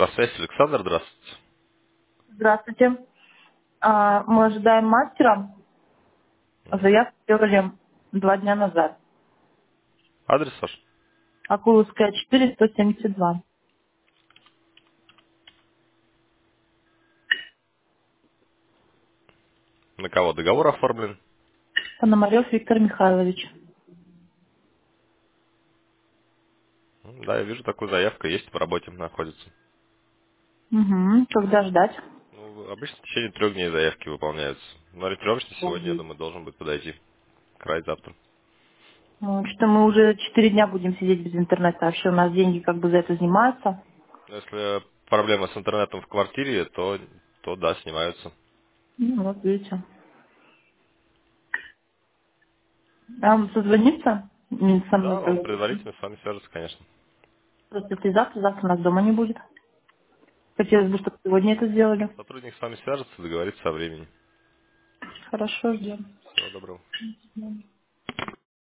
Связь, Александр, здравствуйте. Здравствуйте. Мы ожидаем мастера. Заявку сделали 2 дня назад. Адрес ваш? Акуловская, 4, 172. На кого договор оформлен? Пономарев Виктор Михайлович. Да, я вижу, такую заявку есть, в работе находится. Угу. Когда ждать? Ну, обычно в течение 3 дней заявки выполняются. Но ориентировочно сегодня, я думаю, должен будет подойти. Край завтра. Ну, что мы уже 4 дня будем сидеть без интернета. Вообще у нас деньги как бы за это снимаются. Но если проблема с интернетом в квартире, то да, снимаются. Ну, вот видите. А вам созвониться? Со Да, мной он тогда. предварительно с вами свяжется, конечно. Просто если завтра у нас дома не будет. Хотелось бы, чтобы сегодня это сделали. Сотрудник с вами свяжется, договорится о времени. Хорошо, ждем. Всего доброго.